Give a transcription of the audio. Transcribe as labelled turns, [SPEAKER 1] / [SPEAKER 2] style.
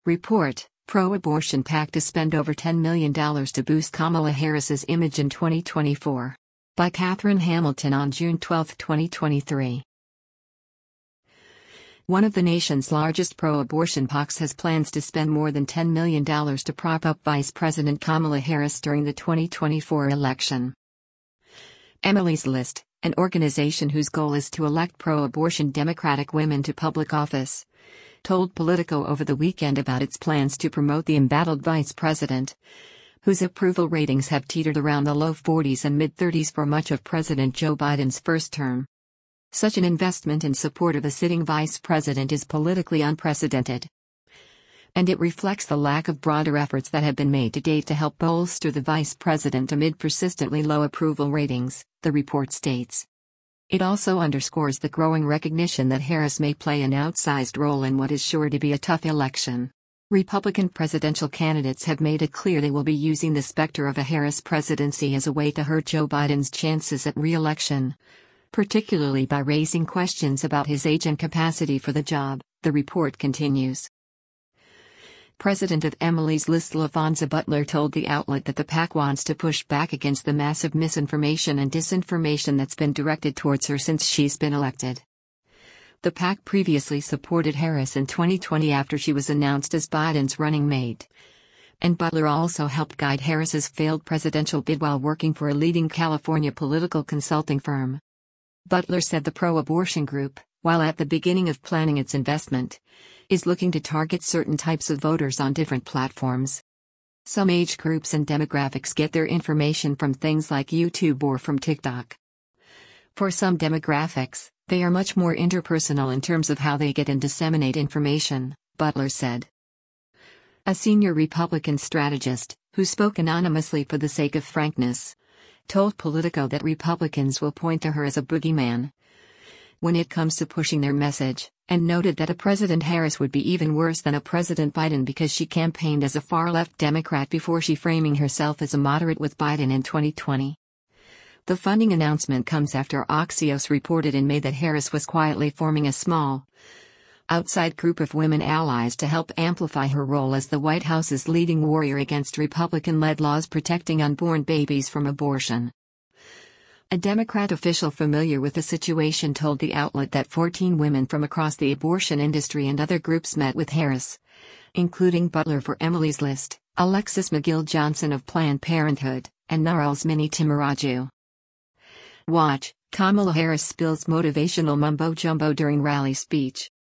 [SPEAKER 1] Report: Pro-abortion PAC to spend over $10 million to boost Kamala Harris's image in 2024. By Catherine Hamilton on June 12, 2023. One of the nation's largest pro-abortion PACs has plans to spend more than $10 million to prop up Vice President Kamala Harris during the 2024 election. Emily's List, an organization whose goal is to elect pro-abortion Democratic women to public office, told Politico over the weekend about its plans to promote the embattled vice president, whose approval ratings have teetered around the low 40s and mid-30s for much of President Joe Biden's first term. Such an investment in support of a sitting vice president is politically unprecedented. And it reflects the lack of broader efforts that have been made to date to help bolster the vice president amid persistently low approval ratings, the report states. It also underscores the growing recognition that Harris may play an outsized role in what is sure to be a tough election. Republican presidential candidates have made it clear they will be using the specter of a Harris presidency as a way to hurt Joe Biden's chances at re-election, particularly by raising questions about his age and capacity for the job, the report continues. President of Emily's List LaVonza Butler told the outlet that the PAC wants to push back against the massive misinformation and disinformation that's been directed towards her since she's been elected. The PAC previously supported Harris in 2020 after she was announced as Biden's running mate. And Butler also helped guide Harris's failed presidential bid while working for a leading California political consulting firm. Butler said the pro-abortion group, while at the beginning of planning its investment, is looking to target certain types of voters on different platforms. Some age groups and demographics get their information from things like YouTube or from TikTok. For some demographics, they are much more interpersonal in terms of how they get and disseminate information, Butler said. A senior Republican strategist, who spoke anonymously for the sake of frankness, told Politico that Republicans will point to her as a boogeyman when it comes to pushing their message, and noted that a President Harris would be even worse than a President Biden because she campaigned as a far-left Democrat before she framing herself as a moderate with Biden in 2020. The funding announcement comes after Axios reported in May that Harris was quietly forming a small, outside group of women allies to help amplify her role as the White House's leading warrior against Republican-led laws protecting unborn babies from abortion. A Democrat official familiar with the situation told the outlet that 14 women from across the abortion industry and other groups met with Harris, including Butler for Emily's List, Alexis McGill Johnson of Planned Parenthood, and Naralsmini Timaraju. Watch: Kamala Harris spills motivational mumbo-jumbo during rally speech.